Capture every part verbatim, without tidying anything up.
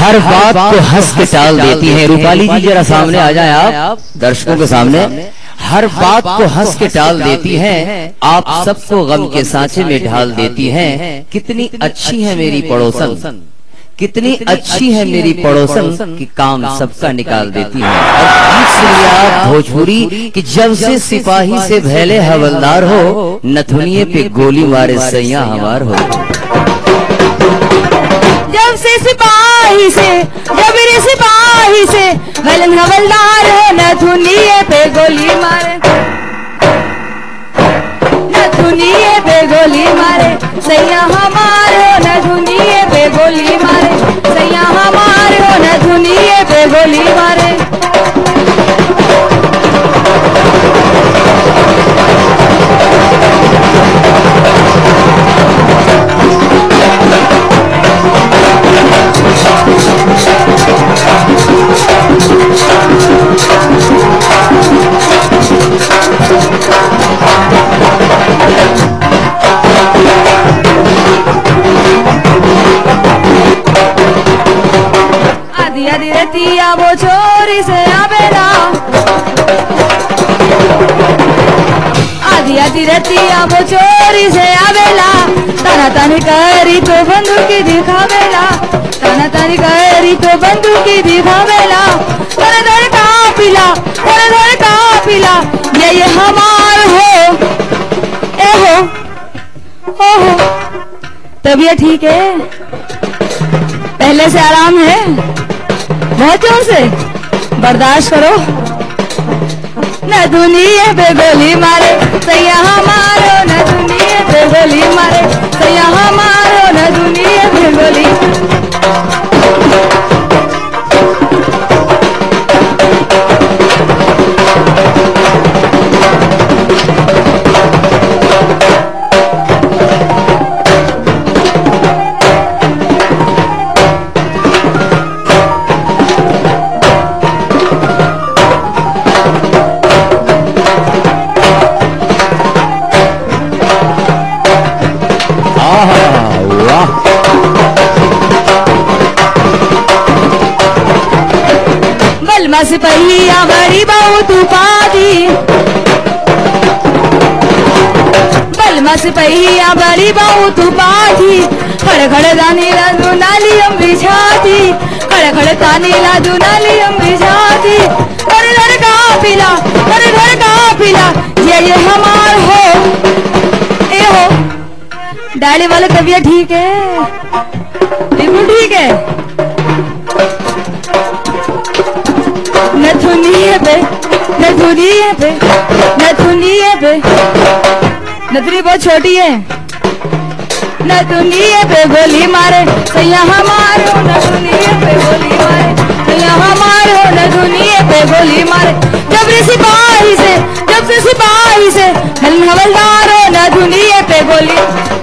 हर बात को हंस के टाल देती हैं। रूपाली जी जरा सामने आ जाए आप दर्शकों के सामने। हर बात को हंस के टाल देती हैं, आप सबको गम के सांचे में ढाल देती हैं। कितनी अच्छी है मेरी पड़ोसन, कितनी अच्छी है मेरी पड़ोसन कि काम सबका निकाल देती है। और सुनिए आप भोजपुरी कि जब से सिपाही से भैले हवलदार हो, नथुनिये पे गोली मारे सैया हमार हो। जब से सिपाही से जब रे सिपाही से भैले हवलदार हो, नथुनिये पे गोली मारे, नथुनिये पे गोली मारे सैया हमार हो, नथुनिये पे गोली मारे सैया हमार हो, नथुनिये पे गोली मारे। आधी आधी रतिया वो चोरी से आवेला, आधी आधी रतिया वो चोरी से आवेला, तना तानी करी तो बंदूकी दिखावेला, तना तानी करी तो बंदूकी दिखावेला। धड़ धड़ काफिला धड़ धड़ काफिला ये ये हमार हो, ए हो ओ हो। तबीयत ठीक है? पहले से आराम है? बहुत जोर से बर्दाश्त करो। नथुनिये पे गोली मारे सैया हमारो, नथुनिये पे गोली मारे सैया हमारो, नथुनिये पे गोली। बलमा सिपहिया बड़ी बहू तू पादी, बलमा सिपहिया बड़ी बहू तू पादी, खड़े खड़े दानी लादू नाली हम बिछाती, खड़े खड़े तानी लादू नाली हम बिछाती। धड़ धड़ काफिला धड़ धड़ काफिला ये ये हमार हो, ए हो। डाली वाले तबीयत ठीक है? बिल्कुल ठीक है। नथुनिये पे नथुनिये पे नथुनिये पे, नथुनी बहुत छोटी है। नथुनिये पे गोली मारे सैया हमार हो, नथुनिये पे गोली मारे सैया हमार हो, नथुनिये पे गोली मारे। जब रे सिपाही से जब से सिपाही से हवलदार हो, नथुनिये पे गोली,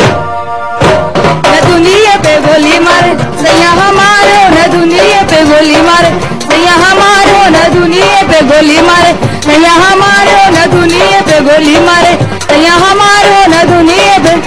नथुनिये पे गोली मारे सैया हमार हो, नथुनिये पे गोली मारे सैया हमार हो, नथुनिये पे गोली मारे सैया हमार हो, नथुनिये पे गोली मारे सैया हमार हो, नथुनिये पे।